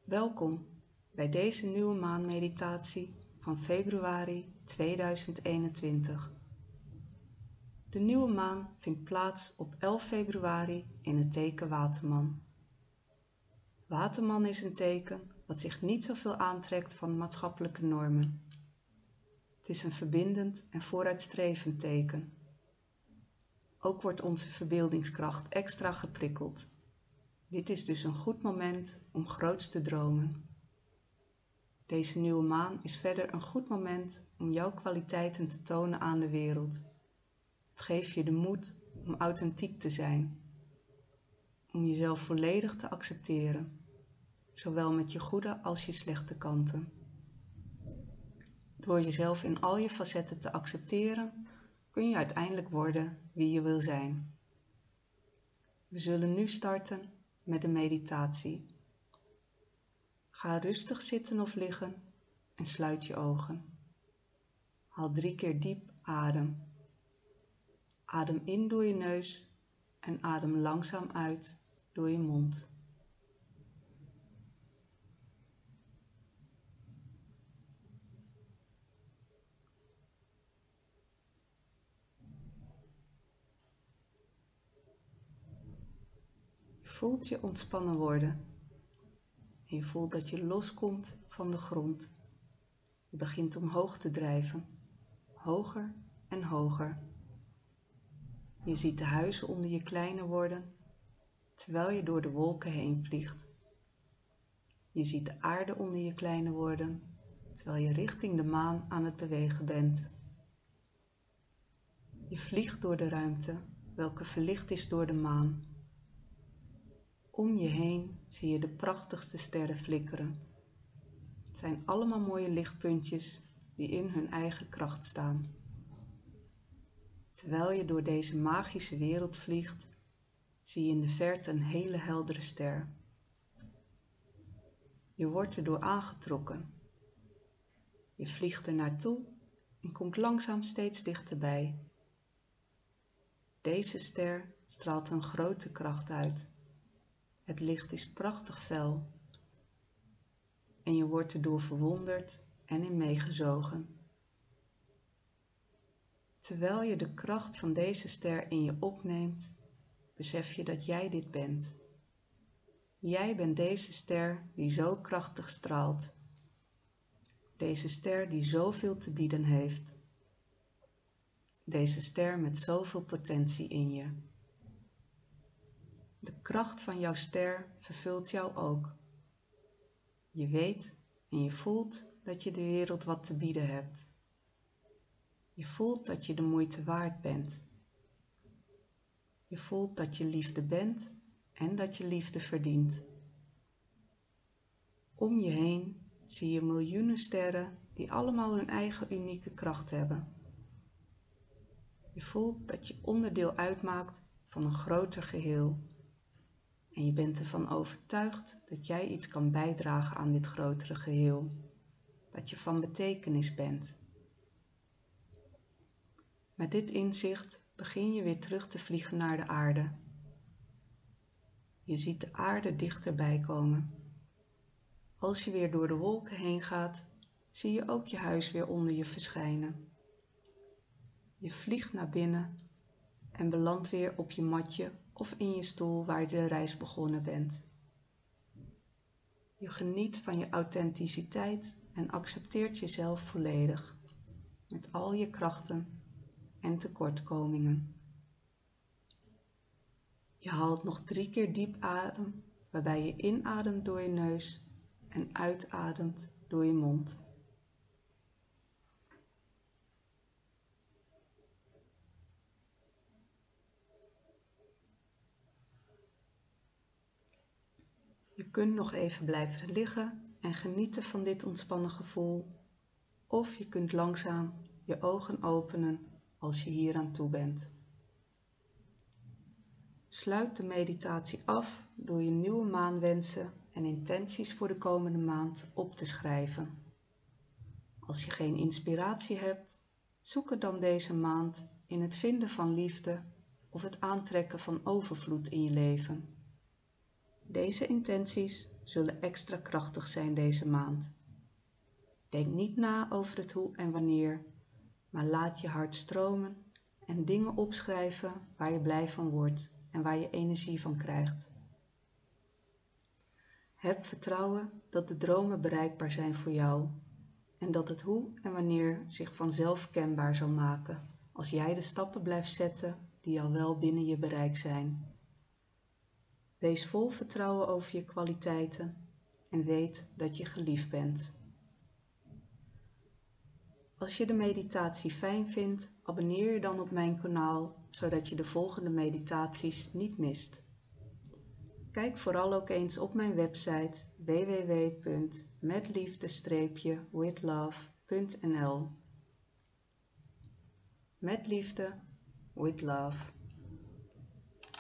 Welkom bij deze nieuwe maanmeditatie van februari 2021. De nieuwe maan vindt plaats op 11 februari in het teken Waterman. Waterman is een teken wat zich niet zoveel aantrekt van maatschappelijke normen. Het is een verbindend en vooruitstrevend teken. Ook wordt onze verbeeldingskracht extra geprikkeld. Dit is dus een goed moment om groots te dromen. Deze nieuwe maan is verder een goed moment om jouw kwaliteiten te tonen aan de wereld. Het geeft je de moed om authentiek te zijn, om jezelf volledig te accepteren, zowel met je goede als je slechte kanten. Door jezelf in al je facetten te accepteren, kun je uiteindelijk worden wie je wil zijn. We zullen nu starten met de meditatie. Ga rustig zitten of liggen en sluit je ogen. Haal 3 keer diep adem. Adem in door je neus en adem langzaam uit door je mond. Je voelt je ontspannen worden en je voelt dat je loskomt van de grond. Je begint omhoog te drijven, hoger en hoger. Je ziet de huizen onder je kleiner worden, terwijl je door de wolken heen vliegt. Je ziet de aarde onder je kleiner worden, terwijl je richting de maan aan het bewegen bent. Je vliegt door de ruimte, welke verlicht is door de maan. Om je heen zie je de prachtigste sterren flikkeren. Het zijn allemaal mooie lichtpuntjes die in hun eigen kracht staan. Terwijl je door deze magische wereld vliegt, zie je in de verte een hele heldere ster. Je wordt erdoor aangetrokken. Je vliegt er naartoe en komt langzaam steeds dichterbij. Deze ster straalt een grote kracht uit. Het licht is prachtig fel en je wordt erdoor verwonderd en in meegezogen. Terwijl je de kracht van deze ster in je opneemt, besef je dat jij dit bent. Jij bent deze ster die zo krachtig straalt. Deze ster die zoveel te bieden heeft. Deze ster met zoveel potentie in je. De kracht van jouw ster vervult jou ook. Je weet en je voelt dat je de wereld wat te bieden hebt. Je voelt dat je de moeite waard bent. Je voelt dat je liefde bent en dat je liefde verdient. Om je heen zie je miljoenen sterren die allemaal hun eigen unieke kracht hebben. Je voelt dat je onderdeel uitmaakt van een groter geheel. En je bent ervan overtuigd dat jij iets kan bijdragen aan dit grotere geheel. Dat je van betekenis bent. Met dit inzicht begin je weer terug te vliegen naar de aarde. Je ziet de aarde dichterbij komen. Als je weer door de wolken heen gaat, zie je ook je huis weer onder je verschijnen. Je vliegt naar binnen en belandt weer op je matje of in je stoel waar je de reis begonnen bent. Je geniet van je authenticiteit en accepteert jezelf volledig, met al je krachten en tekortkomingen. Je haalt nog 3 keer diep adem, waarbij je inademt door je neus en uitademt door je mond. Je kunt nog even blijven liggen en genieten van dit ontspannen gevoel, of je kunt langzaam je ogen openen als je hier aan toe bent. Sluit de meditatie af door je nieuwe maanwensen en intenties voor de komende maand op te schrijven. Als je geen inspiratie hebt, zoek het dan deze maand in het vinden van liefde of het aantrekken van overvloed in je leven. Deze intenties zullen extra krachtig zijn deze maand. Denk niet na over het hoe en wanneer, maar laat je hart stromen en dingen opschrijven waar je blij van wordt en waar je energie van krijgt. Heb vertrouwen dat de dromen bereikbaar zijn voor jou en dat het hoe en wanneer zich vanzelf kenbaar zal maken als jij de stappen blijft zetten die al wel binnen je bereik zijn. Wees vol vertrouwen over je kwaliteiten en weet dat je geliefd bent. Als je de meditatie fijn vindt, abonneer je dan op mijn kanaal, zodat je de volgende meditaties niet mist. Kijk vooral ook eens op mijn website www.metliefde-withlove.nl. Met liefde, with love.